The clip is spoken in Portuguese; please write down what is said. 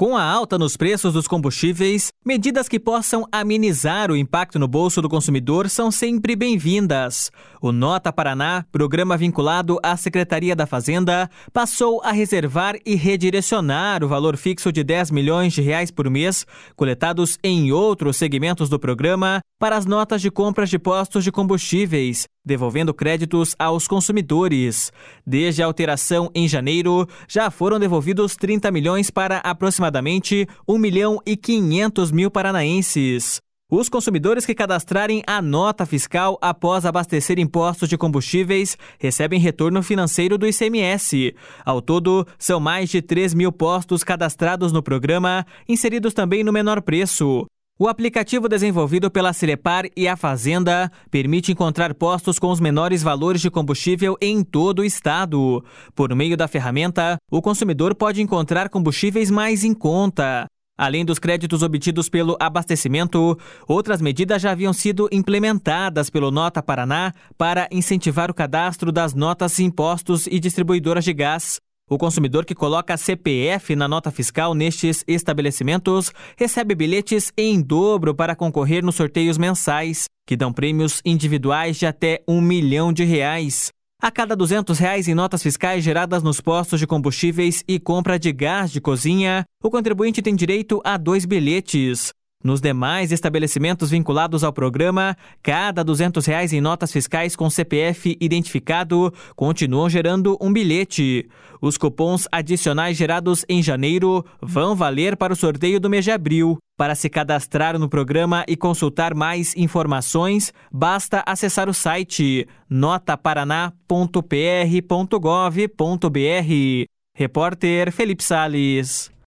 Com a alta nos preços dos combustíveis, medidas que possam amenizar o impacto no bolso do consumidor são sempre bem-vindas. O Nota Paraná, programa vinculado à Secretaria da Fazenda, passou a reservar e redirecionar o valor fixo de R$10 milhões por mês, coletados em outros segmentos do programa, para as notas de compras de postos de combustíveis, devolvendo créditos aos consumidores. Desde a alteração em janeiro, já foram devolvidos 30 milhões para aproximadamente 1.500.000 paranaenses. Os consumidores que cadastrarem a nota fiscal após abastecer impostos de combustíveis recebem retorno financeiro do ICMS. Ao todo, são mais de 3 mil postos cadastrados no programa, inseridos também no menor preço. O aplicativo desenvolvido pela Celepar e a Fazenda permite encontrar postos com os menores valores de combustível em todo o estado. Por meio da ferramenta, o consumidor pode encontrar combustíveis mais em conta. Além dos créditos obtidos pelo abastecimento, outras medidas já haviam sido implementadas pelo Nota Paraná para incentivar o cadastro das notas de impostos e distribuidoras de gás. O consumidor que coloca CPF na nota fiscal nestes estabelecimentos recebe bilhetes em dobro para concorrer nos sorteios mensais, que dão prêmios individuais de até R$1 milhão. A cada R$200 em notas fiscais geradas nos postos de combustíveis e compra de gás de cozinha, o contribuinte tem direito a 2 bilhetes. Nos demais estabelecimentos vinculados ao programa, cada R$200 em notas fiscais com CPF identificado continuam gerando um bilhete. Os cupons adicionais gerados em janeiro vão valer para o sorteio do mês de abril. Para se cadastrar no programa e consultar mais informações, basta acessar o site notaparaná.pr.gov.br. Repórter Felipe Salles.